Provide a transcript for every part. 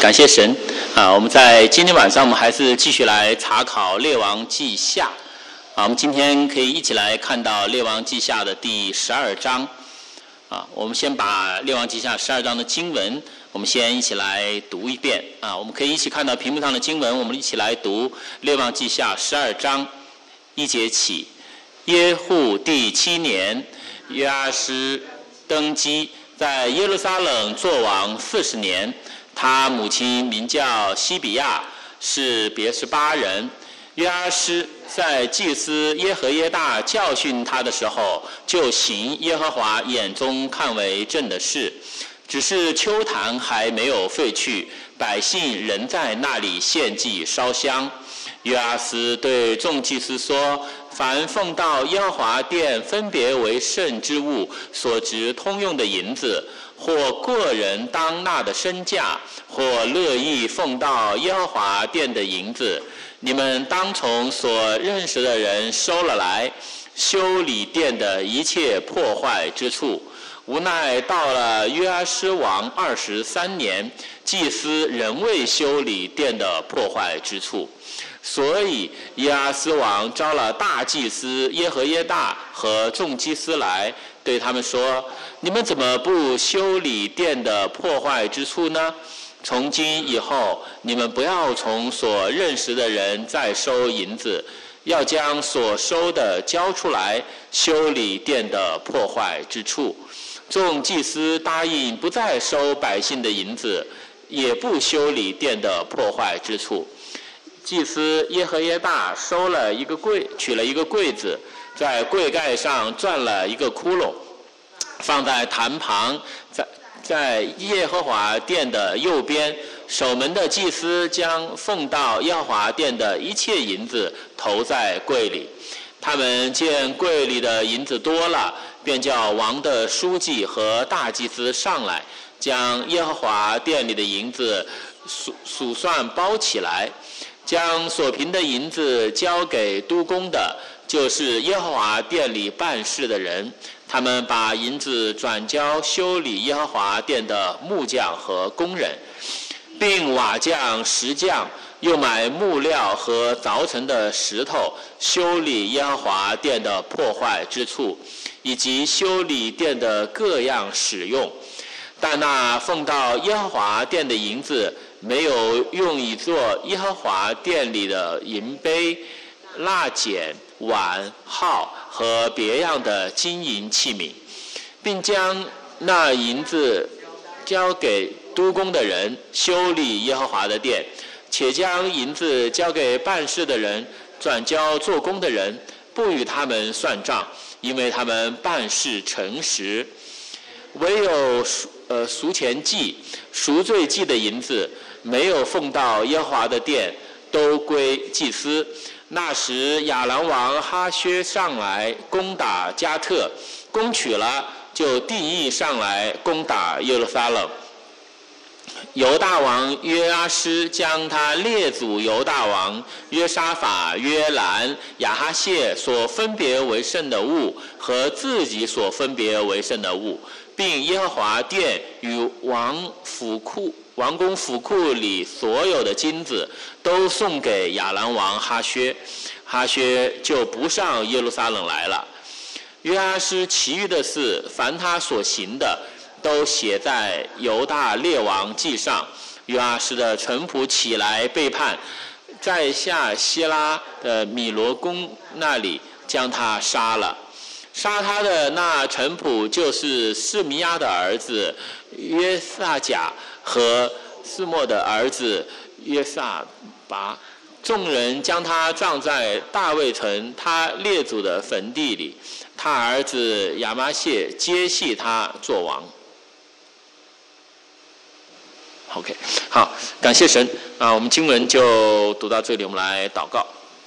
感谢神我们在今天晚上，我们还是继续来查考列王记下我们今天可以一起来看到列王记下的第12章我们先把列王记下12章的经文，我们先一起来读一遍我们可以一起看到屏幕上的经文，我们一起来读列王记下12章1节起。耶户第7年，约阿施登基，在耶路撒冷作王40年。他母亲名叫西比亚，是别是巴人。约阿施在祭司耶和耶大教训他的时候，就行耶和华眼中看为正的事，只是丘坛还没有废去，百姓仍在那里献祭烧香。约阿施对众祭司说：凡奉到耶和华殿分别为圣之物所值通用的银子，或个人当纳的身价，或乐意奉到耶和华殿的银子，你们当从所认识的人收了来，修理殿的一切破坏之处。无奈到了约阿施王23年，祭司仍未修理殿的破坏之处，所以约阿施王招了大祭司耶和耶大和众祭司来，对他们说：你们怎么不修理殿的破坏之处呢？从今以后，你们不要从所认识的人再收银子，要将所收的交出来，修理殿的破坏之处。众祭司答应不再收百姓的银子，也不修理殿的破坏之处。祭司耶和耶大收了一个柜，取了一个柜子，在柜盖上钻了一个窟窿，放在坛旁，在耶和华殿的右边。守门的祭司将奉到耶和华殿的一切银子投在柜里。他们见柜里的银子多了，便叫王的书记和大祭司上来，将耶和华殿里的银子数算包起来，将所凭的银子交给督工的，就是耶和华殿里办事的人。他们把银子转交修理耶和华殿的木匠和工人，并瓦匠、石匠，又买木料和凿成的石头，修理耶和华殿的破坏之处，以及修理殿的各样使用。但那奉到耶和华殿的银子，没有用以做耶和华殿里的银杯、蜡剪、碗、号和别样的金银器皿，并将那银子交给督工的人修理耶和华的殿，且将银子交给办事的人，转交做工的人，不与他们算账，因为他们办事诚实。唯有赎钱祭、赎罪祭的银子没有奉到耶和华的殿，都归祭司。那时亚兰王哈薛上来攻打加特，攻取了，就定义上来攻打耶路撒冷。犹大王约阿施将他列祖犹大王约沙法、约兰、亚哈谢所分别为圣的物和自己所分别为圣的物，并耶和华殿与王宫府库里所有的金子，都送给亚兰王哈薛。哈薛就不上耶路撒冷来了。约阿施其余的事，凡他所行的，都写在犹大列王记上。约阿施的臣仆起来背叛，在下希拉的米罗宫那里将他杀了。杀他的那臣仆就是示弥亚的儿子约撒甲和示墨的儿子约撒拔。众人将他葬在大卫城他列祖的坟地里，他儿子亚玛谢接续他做王。OK， 好，感谢神我们经文就读到这里，我们来祷告。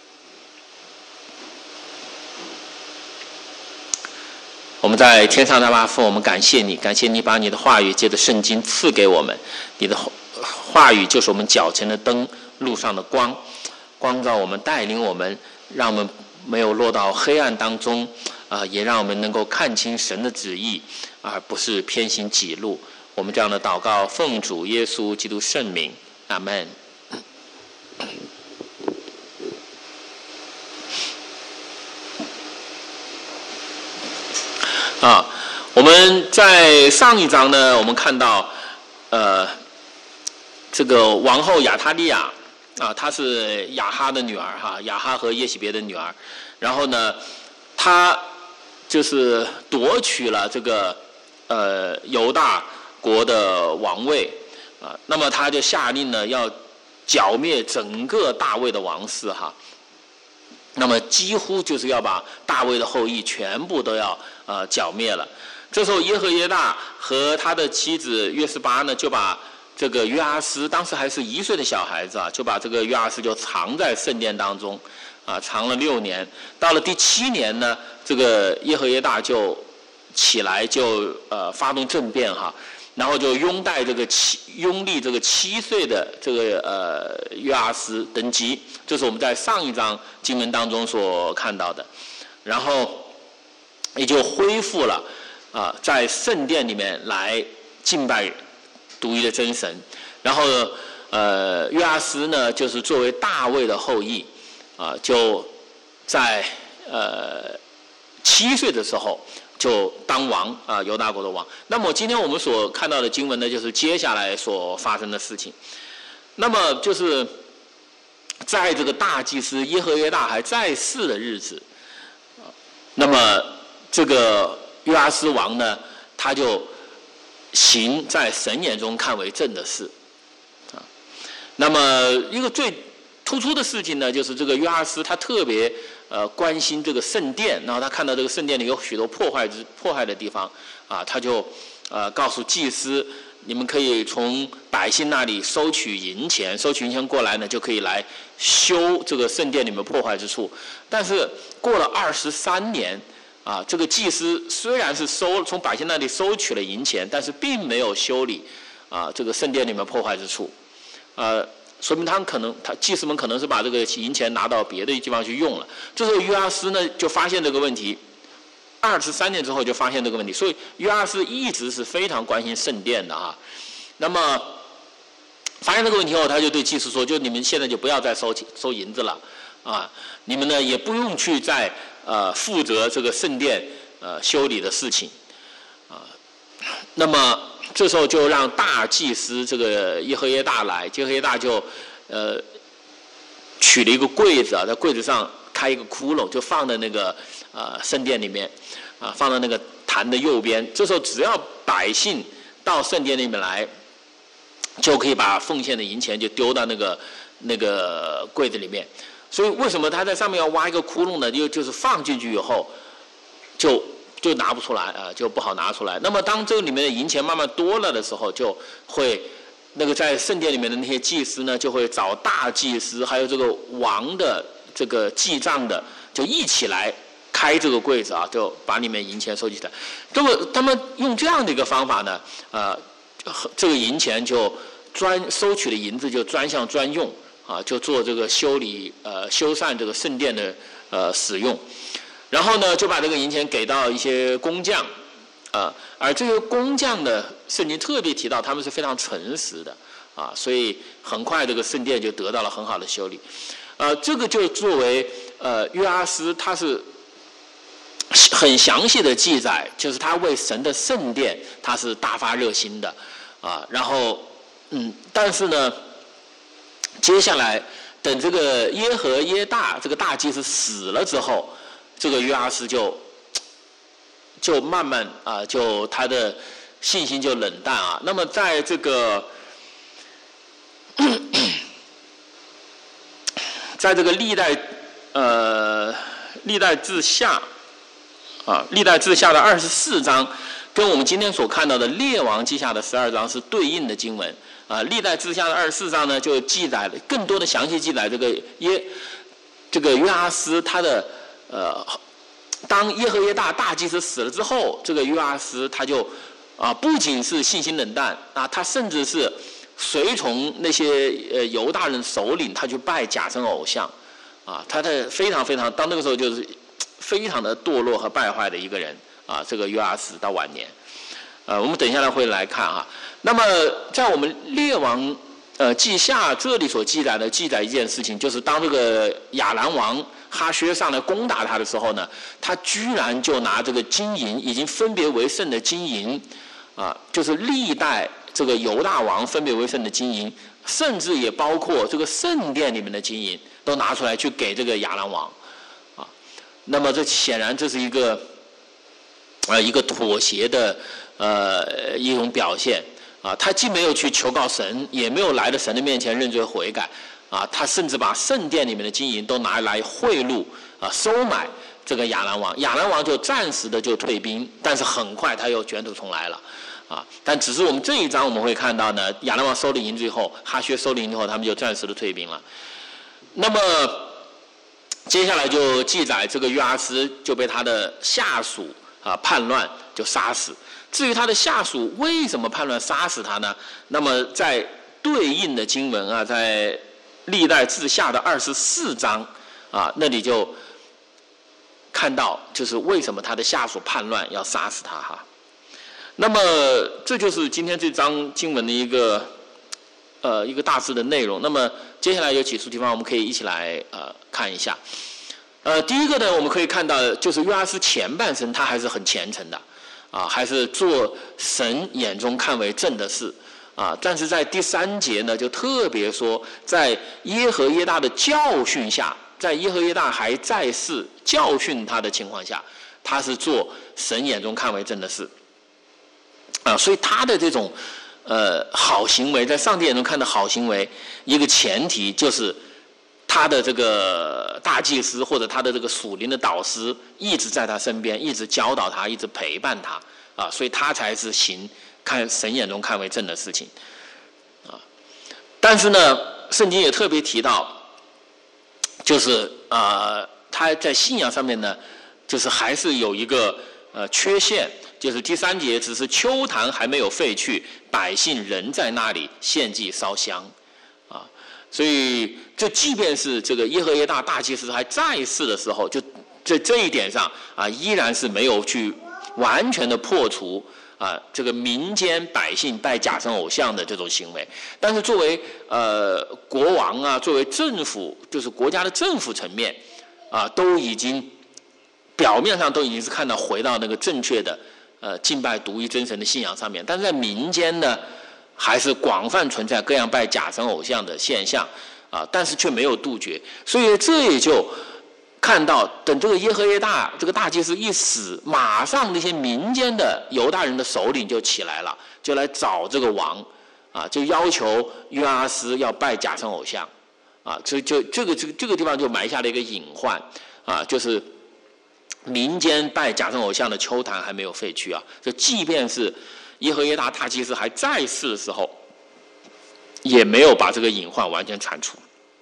我们在天上的阿父，我们感谢你，感谢你把你的话语借着圣经赐给我们，你的话语就是我们脚前的灯，路上的光，光照我们，带领我们，让我们没有落到黑暗当中也让我们能够看清神的旨意，而不是偏行己路。我们这样的祷告，奉主耶稣基督圣名， 阿们。我们在上一章呢，我们看到，这个王后亚他利亚她是亚哈的女儿哈，亚哈和耶洗别的女儿，然后呢，她就是夺取了这个犹大国的王位那么她就下令呢要剿灭整个大卫的王室哈。那么几乎就是要把大卫的后裔全部都要剿灭了。这时候耶和耶大和他的妻子约示巴呢，就把这个约阿斯，当时还是1岁的小孩子就把这个约阿斯就藏在圣殿当中藏了6年。到了第7年呢，这个耶和耶大就起来就发动政变哈，然后就拥立这个7岁的这个约阿斯登基，这是我们在上一章经文当中所看到的，然后也就恢复了在圣殿里面来敬拜独一的真神。然后约阿斯呢，就是作为大卫的后裔就在7岁的时候就当王犹大国的王。那么今天我们所看到的经文呢，就是接下来所发生的事情。那么就是在这个大祭司耶和耶大还在世的日子，那么这个约阿斯王呢，他就行在神眼中看为正的事那么一个最突出的事情呢，就是这个约阿斯他特别关心这个圣殿，然后他看到这个圣殿里有许多破坏的地方他就告诉祭司，你们可以从百姓那里收取银钱过来呢，就可以来修这个圣殿里面破坏之处。但是过了23年这个祭司虽然是从百姓那里收取了银钱，但是并没有修理这个圣殿里面破坏之处说明祭司们可能是把这个银钱拿到别的地方去用了。这时候约阿斯呢就发现这个问题，23年之后就发现这个问题，所以约阿斯一直是非常关心圣殿的那么发现这个问题后，他就对祭司说，就你们现在就不要再收银子了你们呢也不用去再负责这个圣殿修理的事情那么这时候就让大祭司这个耶和耶大来，耶和耶大就取了一个柜子在柜子上开一个窟窿，就放在那个圣殿里面放到那个坛的右边。这时候只要百姓到圣殿里面来，就可以把奉献的银钱就丢到那个柜子里面。所以为什么他在上面要挖一个窟窿呢？就是放进去以后就拿不出来就不好拿出来。那么当这个里面的银钱慢慢多了的时候，就会那个在圣殿里面的那些祭司呢，就会找大祭司还有这个王的这个记账的，就一起来开这个柜子就把里面银钱收集起来。这么他们用这样的一个方法呢这个银钱就收取的银子就专项专用就做这个修缮这个圣殿的使用。然后呢，就把这个银钱给到一些工匠而这个工匠呢，圣经特别提到他们是非常诚实的所以很快这个圣殿就得到了很好的修理。这个就作为约阿斯他是很详细的记载，就是他为神的圣殿他是大发热心的然后但是呢，接下来等这个耶和耶大这个大祭司死了之后，这个约阿斯就慢慢就他的信心就冷淡那么在这个在这个历代志下历代志下的24章跟我们今天所看到的列王记下的12章是对应的经文历代志下的24章呢，就记载了更多的详细记载这个约阿斯他的当耶和耶大大祭司死了之后，这个约阿斯他就不仅是信心冷淡他甚至是随从那些犹大人首领，他去拜假神偶像他非常非常到那个时候就是非常的堕落和败坏的一个人这个约阿斯到晚年我们等一下来会来看那么在我们列王记下这里所记载一件事情，就是当这个亚兰王哈薛上来攻打他的时候呢，他居然就拿这个金银已经分别为圣的金银，就是历代这个犹大王分别为圣的金银，甚至也包括这个圣殿里面的金银，都拿出来去给这个亚兰王，那么这显然这是一个妥协的一种表现。他既没有去求告神，也没有来到神的面前认罪悔改，他甚至把圣殿里面的金银都拿来贿赂收买这个亚兰王，亚兰王就暂时的就退兵，但是很快他又卷土重来了，但只是我们这一章我们会看到呢，亚兰王收了营之后，哈薛收了营之后，他们就暂时的退兵了。那么接下来就记载这个约阿斯就被他的下属叛乱就杀死。至于他的下属为什么叛乱杀死他呢？那么在对应的经文在历代志下的24章那里就看到，就是为什么他的下属叛乱要杀死他那么这就是今天这章经文的一个大致的内容。那么接下来有几处地方我们可以一起来看一下。第一个呢，我们可以看到就是约阿斯前半生他还是很虔诚的。还是做神眼中看为正的事但是在第3节呢，就特别说，在耶和耶大的教训下，在耶和耶大还在世教训他的情况下，他是做神眼中看为正的事所以他的这种好行为，在上帝眼中看的好行为，一个前提就是他的这个大祭司或者他的这个属灵的导师一直在他身边，一直教导他，一直陪伴他所以他才是行看神眼中看为正的事情但是呢，圣经也特别提到，就是他在信仰上面呢，就是还是有一个缺陷，就是第3节，只是丘坛还没有废去，百姓仍在那里献祭烧香所以这即便是这个耶和耶大大祭司还在世的时候，就在这一点上依然是没有去完全的破除这个民间百姓拜假神偶像的这种行为。但是作为国王作为政府，就是国家的政府层面都已经表面上都已经是看到回到那个正确的敬拜独一真神的信仰上面，但是在民间呢，还是广泛存在各样拜假神偶像的现象但是却没有杜绝。所以这也就看到，等这个耶和耶大这个大祭司一死，马上那些民间的犹大人的首领就起来了，就来找这个王就要求约阿斯要拜假神偶像所以就这个地方就埋下了一个隐患就是民间拜假神偶像的丘坛还没有废去就即便是耶和耶大大祭司还在世的时候，也没有把这个隐患完全铲除。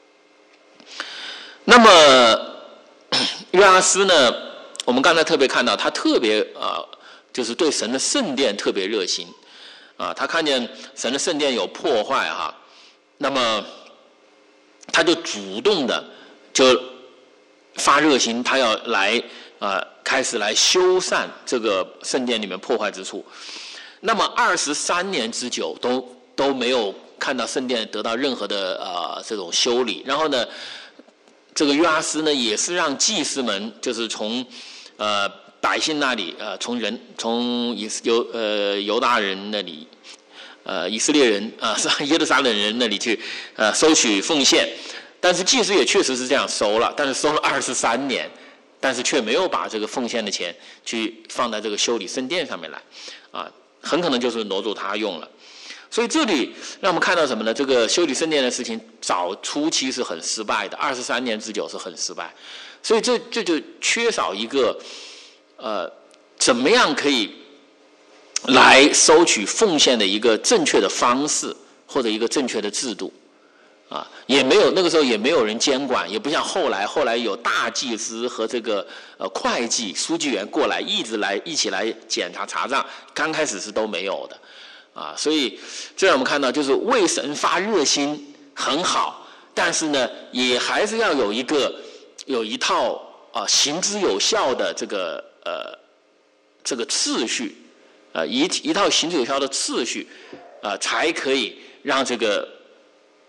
那么约阿斯呢，我们刚才特别看到他特别就是对神的圣殿特别热心他看见神的圣殿有破坏那么他就主动的就发热心，他要来开始来修缮这个圣殿里面破坏之处。那么23年之久都没有看到圣殿得到任何的这种修理。然后呢，这个约阿斯呢也是让祭司们就是从百姓那里从犹大人那里以色列人耶路撒冷人那里去收取奉献。但是祭司也确实是这样收了，但是收了23年，但是却没有把这个奉献的钱去放在这个修理圣殿上面来很可能就是挪走他用了。所以这里让我们看到什么呢？这个修理圣殿的事情早初期是很失败的，23年之久是很失败。所以这就缺少一个怎么样可以来收取奉献的一个正确的方式，或者一个正确的制度也没有，那个时候也没有人监管，也不像后来有大祭司和这个会计书记员过来一起来检查查账，刚开始是都没有的所以这让我们看到，就是为神发热心很好，但是呢也还是要有一套行之有效的这个次序一套行之有效的次序才可以让这个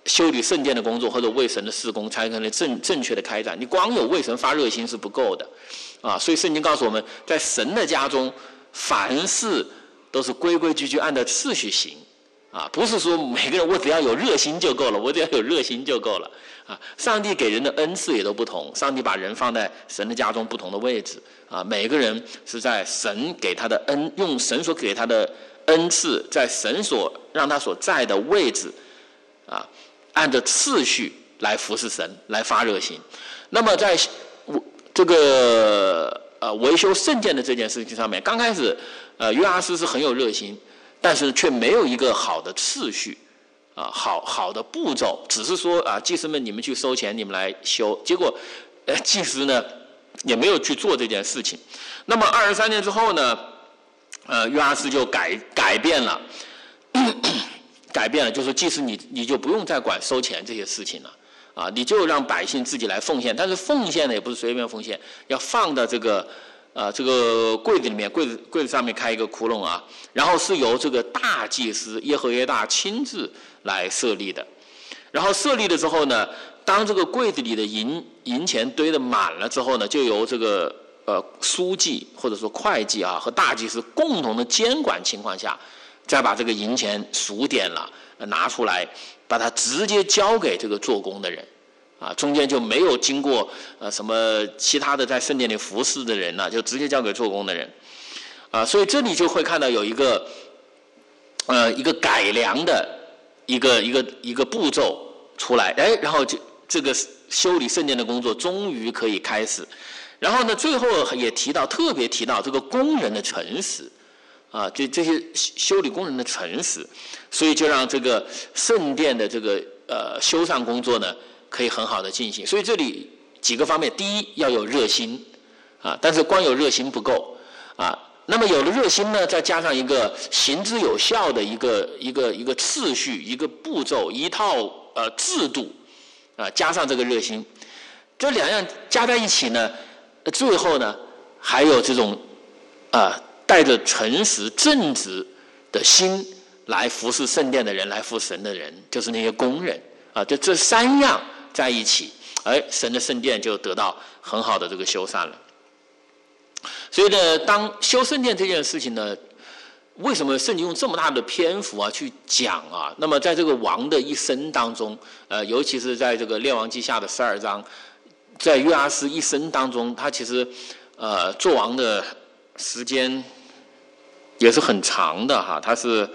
修理圣殿的工作或者为神的事工才可能正确的开展。你光有为神发热心是不够的啊！所以圣经告诉我们，在神的家中，凡事都是规规矩矩按照次序行啊，不是说每个人我只要有热心就够了，我只要有热心就够了啊！上帝给人的恩赐也都不同，上帝把人放在神的家中不同的位置啊，每个人是在神给他的用神所给他的恩赐，在神所让他所在的位置啊，按照次序来服侍神，来发热心。那么在这个维修圣殿的这件事情上面，刚开始约阿斯是很有热心，但是却没有一个好的次序啊，好的步骤，只是说啊，祭司们你们去收钱，你们来修，结果祭司呢也没有去做这件事情。那么23年之后呢，约阿斯就改变了。改变了，就是祭司你就不用再管收钱这些事情了啊，你就让百姓自己来奉献。但是奉献呢也不是随便奉献，要放到这个柜子里面，柜子上面开一个窟窿啊，然后是由这个大祭司耶和耶大亲自来设立的。然后设立了之后呢，当这个柜子里的银钱堆得满了之后呢，就由这个书记或者说会计啊和大祭司共同的监管情况下，再把这个银钱数点了，拿出来，把它直接交给这个做工的人，啊，中间就没有经过什么其他的在圣殿里服侍的人了，就直接交给做工的人，啊，所以这里就会看到有一个改良的一个步骤出来，然后就这个修理圣殿的工作终于可以开始，然后呢，最后也特别提到这个工人的诚实。啊，这些修理工人的诚实，所以就让这个圣殿的这个修缮工作呢，可以很好的进行。所以这里几个方面，第一要有热心啊，但是光有热心不够啊。那么有了热心呢，再加上一个行之有效的一个次序、一个步骤、一套制度啊，加上这个热心，这两样加在一起呢，最后呢还有这种带着诚实正直的心来服侍圣殿的人，来服神的人，就是那些工人啊，就这三样在一起，神的圣殿就得到很好的这个修缮了。所以呢，当修圣殿这件事情呢，为什么圣经用这么大的篇幅啊去讲啊？那么在这个王的一生当中，尤其是在这个列王记下的12章，在约阿斯一生当中，他其实做王的时间也是很长的哈，他是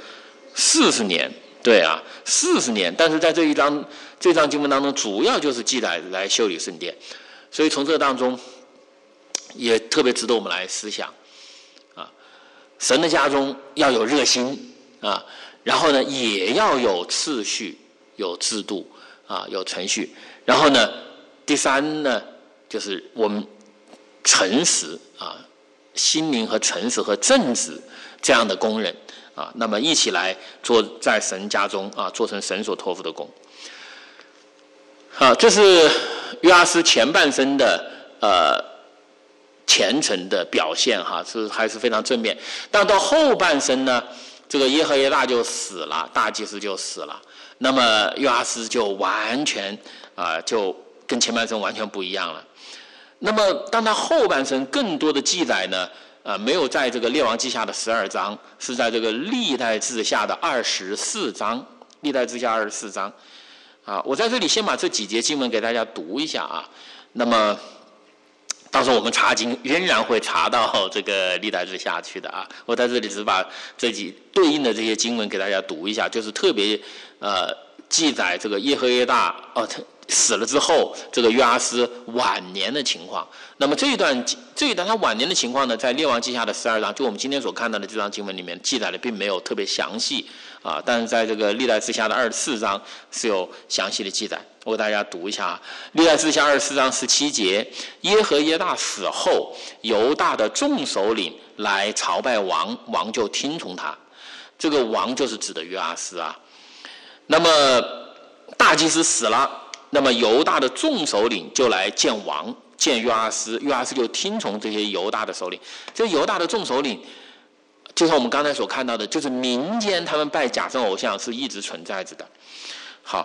40年，对啊，40年。但是在这章经文当中，主要就是记载来修理圣殿，所以从这当中也特别值得我们来思想啊，神的家中要有热心啊，然后呢也要有次序、有制度啊、有程序，然后呢第三呢就是我们诚实啊。心灵和诚实和正直这样的工人啊，那么一起来做在神家中啊，做成神所托付的工。这是约阿斯前半生的虔诚的表现哈，还是非常正面。但到后半生呢，这个耶和耶大就死了，大祭司就死了，那么约阿斯就完全就跟前半生完全不一样了。那么当他后半生更多的记载呢，没有在这个列王记下的12章，是在这个历代志下的24章。历代志下24章啊，我在这里先把这几节经文给大家读一下啊。那么到时候我们查经仍然会查到这个历代志下去的啊。我在这里只把这几对应的这些经文给大家读一下，就是特别记载这个耶和耶大死了之后，这个约阿斯晚年的情况。那么这一段他晚年的情况呢，在列王记下的12章，就我们今天所看到的这章经文里面记载的并没有特别详细啊，但是在这个历代志下的24章是有详细的记载。我给大家读一下啊，历代志下24章17节，耶和耶大死后，犹大的众首领来朝拜王，王就听从他。这个王就是指的约阿斯啊。那么大祭司死了，那么犹大的众首领就来见王，见约阿斯，约阿斯就听从这些犹大的首领。这犹大的众首领，就像我们刚才所看到的，就是民间他们拜假神偶像是一直存在着的。好，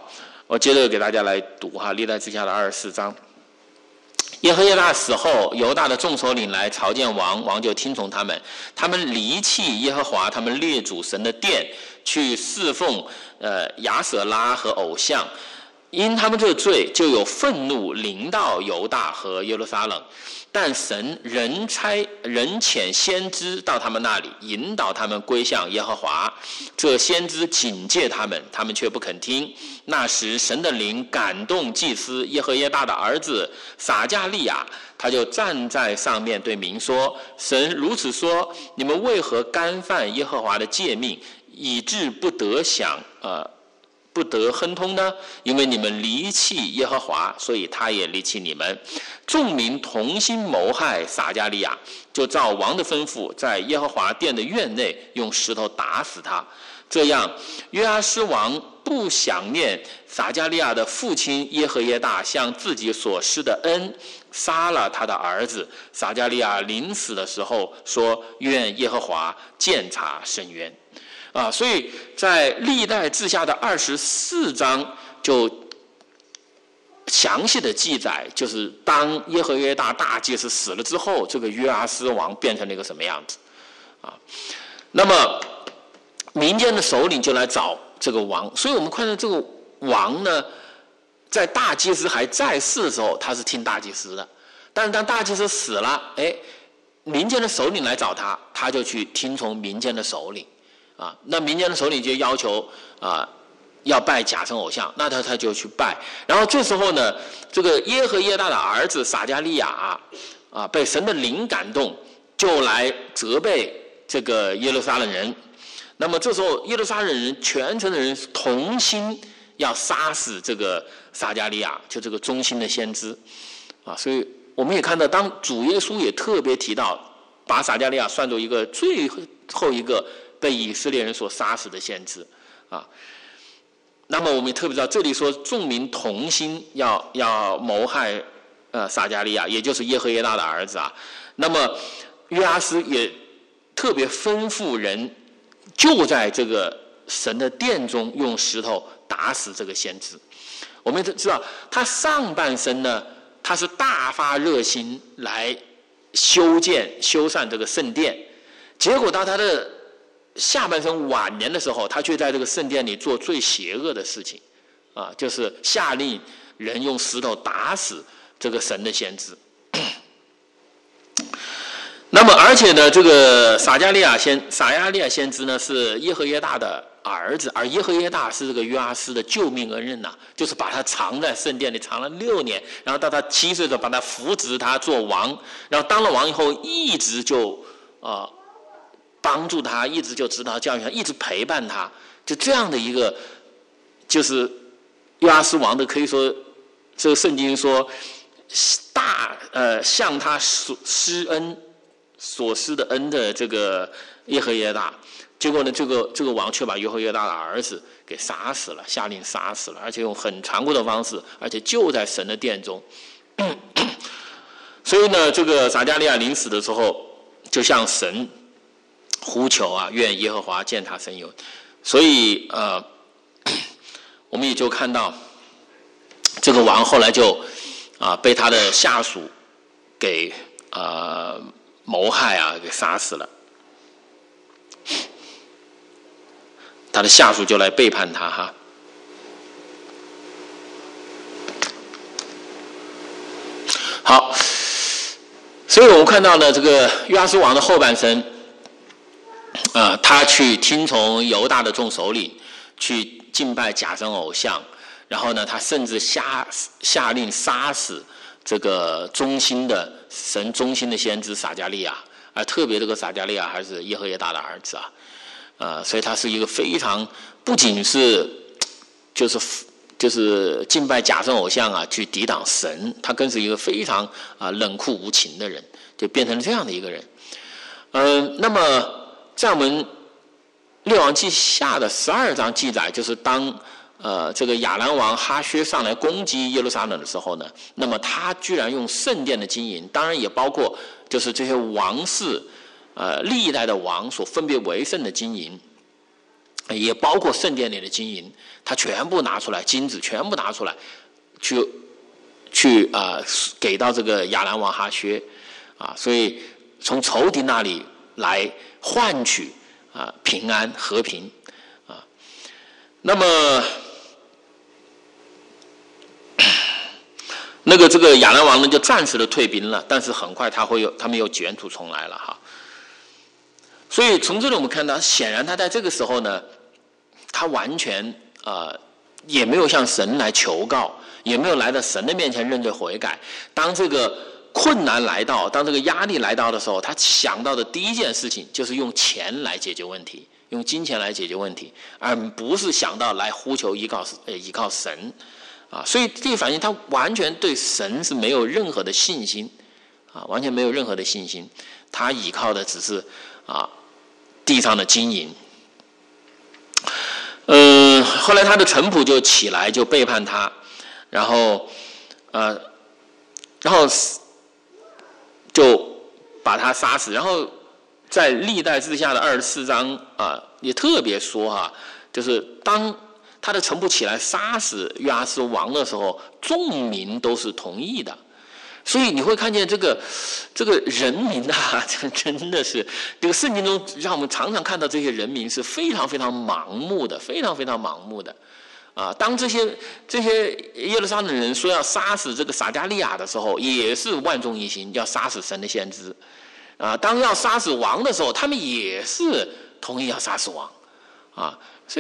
我接着给大家来读历代志下的24章。耶和耶大死后，犹大的众首领来朝见王，王就听从他们。他们离弃耶和华他们列祖神的殿，去侍奉亚舍拉和偶像。因他们这罪，就有愤怒临到犹大和耶路撒冷。但神仍遣先知到他们那里，引导他们归向耶和华。这先知警戒他们，他们却不肯听。那时神的灵感动祭司耶和耶大的儿子撒迦利亚，他就站在上面对民说：神如此说，你们为何干犯耶和华的诫命，以致不得亨通呢？因为你们离弃耶和华，所以他也离弃你们。众民同心谋害撒迦利亚，就照王的吩咐，在耶和华殿的院内用石头打死他。这样，约阿施王不想念撒迦利亚的父亲耶和耶大向自己所施的恩，杀了他的儿子。撒迦利亚临死的时候说：愿耶和华鉴察深渊。所以在历代志下的24章就详细的记载，就是当耶和耶大大祭司死了之后，这个约阿施王变成了一个什么样子那么民间的首领就来找这个王，所以我们看到这个王呢，在大祭司还在世的时候，他是听大祭司的，但是当大祭司死了，民间的首领来找他，他就去听从民间的首领那民间的首领就要求要拜假神偶像，那他就去拜。然后这时候呢，这个耶和耶大的儿子撒迦利亚被神的灵感动，就来责备这个耶路撒冷人。那么这时候耶路撒冷人全城的人同心要杀死这个撒迦利亚，就这个忠心的先知所以我们也看到，当主耶稣也特别提到，把撒迦利亚算作一个最后一个被以色列人所杀死的先知那么我们也特别知道，这里说众民同心要谋害撒迦利亚，也就是耶和耶大的儿子那么约阿施也特别吩咐人，就在这个神的殿中用石头打死这个先知。我们知道他上半生呢，他是大发热心来修缮这个圣殿，结果到他的下半生晚年的时候，他却在这个圣殿里做最邪恶的事情就是下令人用石头打死这个神的先知那么而且呢，这个撒迦利亚先知呢是耶和耶大的儿子，而耶和耶大是这个约阿施的救命恩人就是把他藏在圣殿里藏了6年，然后到他7岁的时候把他扶植他做王，然后当了王以后一直就帮助他，一直就指导教育他，一直陪伴他，就这样的一个就是约阿施王的，可以说这个圣经说向他所施的恩的这个耶和耶大，结果呢这个王却把耶和耶大的儿子给杀死了，下令杀死了，而且用很残酷的方式，而且就在神的殿中所以呢，这个撒迦利亚临死的时候就向神呼求愿耶和华鉴察深渊。所以我们也就看到这个王后来就被他的下属给谋害给杀死了，他的下属就来背叛他好，所以我们看到呢，这个约阿施王的后半生他去听从犹大的众首领，去敬拜假神偶像，然后呢，他甚至下令杀死这个神忠心的先知撒迦利亚，而特别这个撒迦利亚还是耶和耶大的儿子所以他是一个非常不仅是就是敬拜假神偶像去抵挡神，他更是一个非常冷酷无情的人，就变成了这样的一个人。那么在我们列王记下的12章记载，就是当这个亚兰王哈薛上来攻击耶路撒冷的时候呢，那么他居然用圣殿的经营，当然也包括就是这些王室历代的王所分别为圣的经营， 也包括圣殿里的金银，他全部拿出来，金子全部拿出来，去给到这个亚兰王哈薛所以从仇敌那里来换取平安和平那么这个亚兰王呢就暂时的退兵了，但是很快他们又卷土重来了哈。所以从这里我们看到，显然他在这个时候呢，他完全也没有向神来求告，也没有来到神的面前认罪悔改。当这个困难来到，当这个压力来到的时候，他想到的第一件事情就是用钱来解决问题，用金钱来解决问题，而不是想到来呼求依靠神所以这反映他完全对神是没有任何的信心完全没有任何的信心，他依靠的只是地上的金银。后来他的臣仆就起来就背叛他，然后就把他杀死。然后在历代志下的24章也特别说就是当他的臣仆起来杀死约阿斯王的时候，众民都是同意的。所以你会看见这个人民这真的是这个圣经中让我们常常看到这些人民是非常非常盲目的，非常非常盲目的当这些耶路撒冷人说要杀死这个撒迦利亚的时候，也是万众一心要杀死神的先知当要杀死王的时候，他们也是同意要杀死王所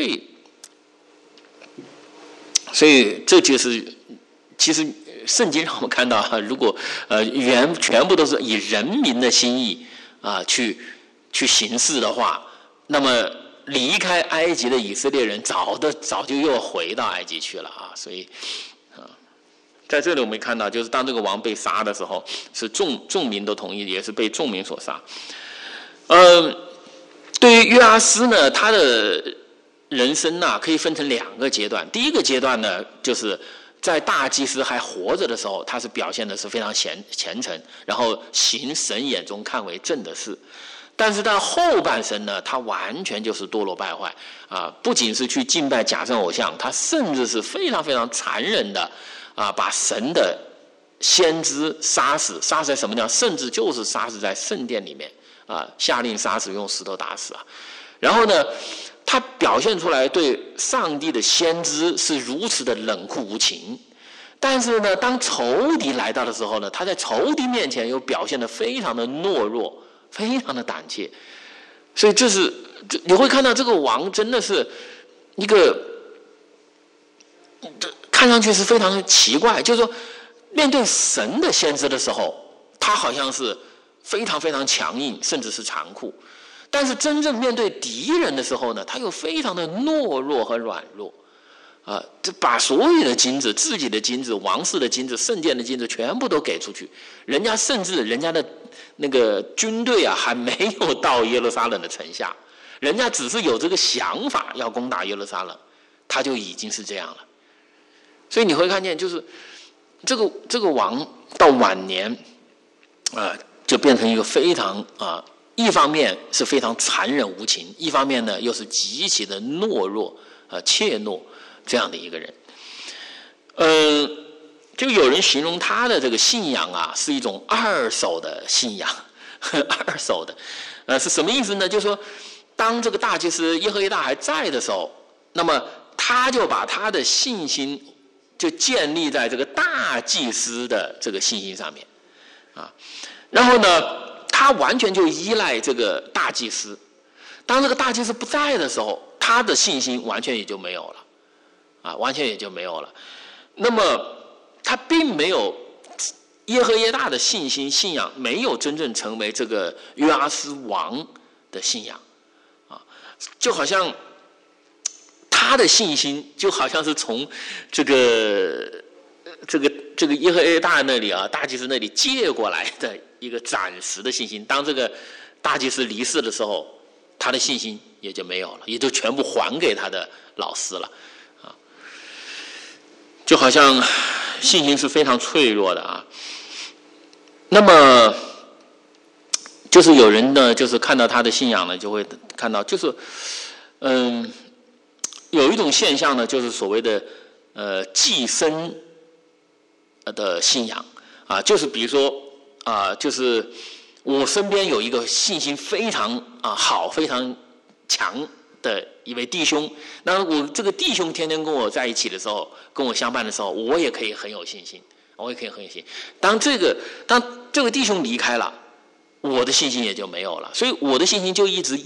以这就是其实圣经让我们看到如果全部都是以人民的心意去行事的话，那么离开埃及的以色列人早就又回到埃及去了所以在这里我们看到，就是当这个王被杀的时候，是众民都同意，也是被众民所杀。对于约阿斯呢，他的人生可以分成2个阶段。第一个阶段呢，就是在大祭司还活着的时候，他是表现的是非常虔诚，然后行神眼中看为正的事。但是到后半生呢，他完全就是堕落败坏不仅是去敬拜假圣偶像，他甚至是非常非常残忍的把神的先知杀死在什么地方？甚至就是杀死在圣殿里面下令杀死，用石头打死然后呢，他表现出来对上帝的先知是如此的冷酷无情，但是呢，当仇敌来到的时候呢，他在仇敌面前又表现得非常的懦弱，非常的胆怯。所以你会看到这个王真的是一个看上去是非常奇怪，就是说面对神的先知的时候，他好像是非常非常强硬，甚至是残酷。但是真正面对敌人的时候呢，他又非常的懦弱和软弱就把所有的金子，自己的金子、王室的金子、圣殿的金子全部都给出去。甚至人家的那个军队还没有到耶路撒冷的城下，人家只是有这个想法要攻打耶路撒冷，他就已经是这样了。所以你会看见，就是这个王到晚年就变成一个非常一方面是非常残忍无情，一方面呢又是极其的懦弱怯懦这样的一个人。就有人形容他的这个信仰是一种二手的信仰二手的是什么意思呢？就是说当这个大祭司耶和耶大还在的时候，那么他就把他的信心就建立在这个大祭司的这个信心上面然后呢他完全就依赖这个大祭司。当这个大祭司不在的时候，他的信心完全也就没有了完全也就没有了。那么他并没有耶和耶大的信仰没有真正成为这个约阿斯王的信仰就好像他的信心就好像是从这个耶和耶大那里大祭司那里借过来的一个暂时的信心。当这个大祭司离世的时候，他的信心也就没有了，也就全部还给他的老师了就好像信心是非常脆弱的那么就是有人呢，就是看到他的信仰呢，就会看到就是有一种现象呢，就是所谓的寄生的信仰啊，就是比如说就是我身边有一个信心非常好、非常强的一位弟兄，那我这个弟兄天天跟我在一起的时候，跟我相伴的时候，我也可以很有信心，我也可以很有信心。当这个弟兄离开了，我的信心也就没有了，所以我的信心就一直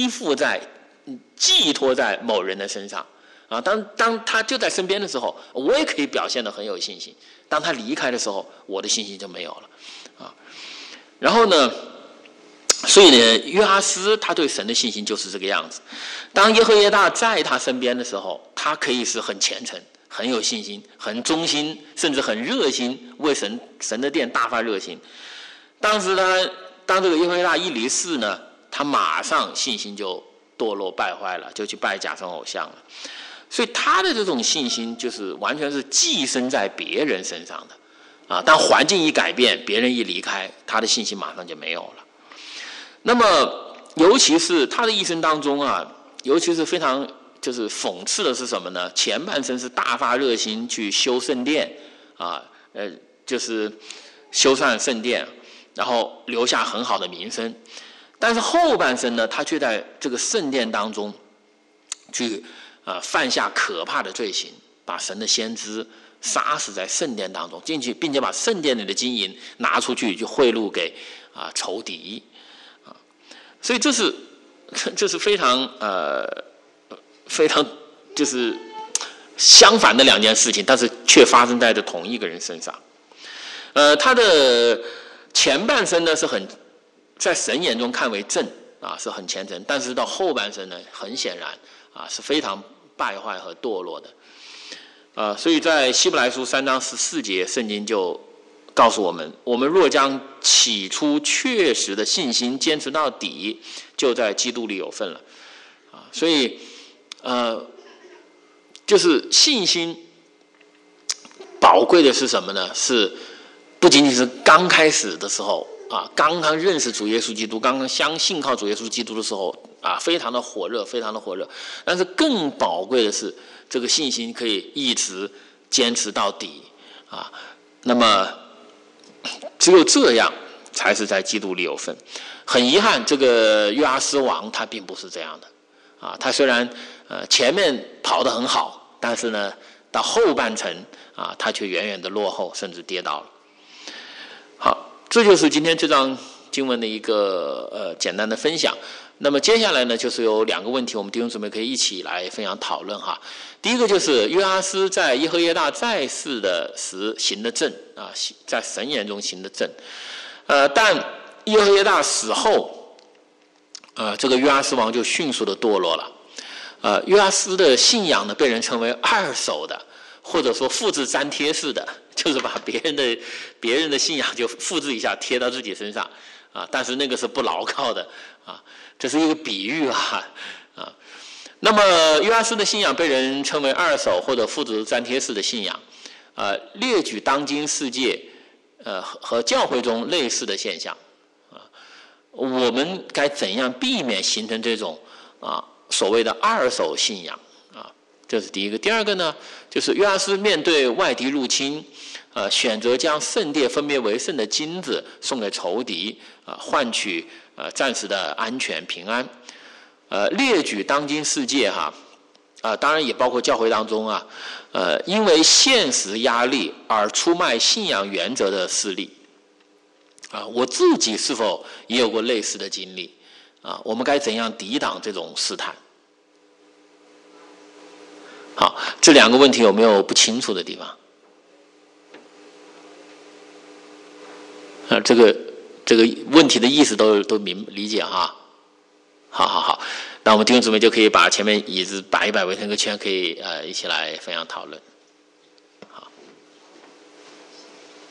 寄托在某人的身上啊。当他就在身边的时候，我也可以表现得很有信心；当他离开的时候，我的信心就没有了啊。然后呢，所以呢，约阿斯他对神的信心就是这个样子。当耶和耶大在他身边的时候，他可以是很虔诚、很有信心、很忠心，甚至很热心，为神的殿大发热心。当时呢，当这个耶和耶大一离世呢，他马上信心就堕落败坏了，就去拜假神偶像了。所以他的这种信心就是完全是寄生在别人身上的啊。当环境一改变，别人一离开，他的信心马上就没有了。那么，尤其是他的一生当中啊，尤其是非常就是讽刺的是什么呢？前半生是大发热心去修圣殿啊，就是修缮圣殿，然后留下很好的名声。但是后半生呢，他却在这个圣殿当中去犯下可怕的罪行，把神的先知杀死在圣殿当中进去，并且把圣殿里的金银拿出去就贿赂给仇敌啊。所以这是非常就是相反的两件事情，但是却发生在同一个人身上。他的前半生呢是在神眼中看为正啊，是很虔诚，但是到后半生呢，很显然是非常败坏和堕落的。所以在希伯来书3章14节，圣经就告诉我们：我们若将起初确实的信心坚持到底，就在基督里有份了。所以就是信心宝贵的是什么呢？是不仅仅是刚开始的时候刚刚认识主耶稣基督，刚刚相信靠主耶稣基督的时候非常的火热，非常的火热。但是更宝贵的是，这个信心可以一直坚持到底那么只有这样才是在基督里有份。很遗憾，这个约阿斯王他并不是这样的他虽然前面跑得很好，但是呢，到后半程他却远远的落后，甚至跌倒了。好，这就是今天这章经文的一个简单的分享。那么接下来呢，就是有2个问题，我们弟兄姊妹可以一起来分享讨论哈。第一个就是约阿斯在耶和耶大在世的时行的正在神眼中行的正，但耶和耶大死后，这个约阿斯王就迅速的堕落了。约阿斯的信仰呢，被人称为二手的，或者说复制粘贴式的，就是把别人的信仰就复制一下贴到自己身上但是那个是不牢靠的这是一个比喻那么约阿斯的信仰被人称为二手或者复制粘贴式的信仰列举当今世界和教会中类似的现象我们该怎样避免形成这种所谓的二手信仰这是第一个。第二个呢，就是约阿斯面对外敌入侵选择将圣殿分别为圣的金子送给仇敌换取暂时的安全平安列举当今世界当然也包括教会当中因为现实压力而出卖信仰原则的势力我自己是否也有过类似的经历我们该怎样抵挡这种试探？好，这2个问题有没有不清楚的地方？这个问题的意思都理解哈。好，那我们弟兄姊妹就可以把前面椅子摆一摆，围成个圈，可以一起来分享讨论。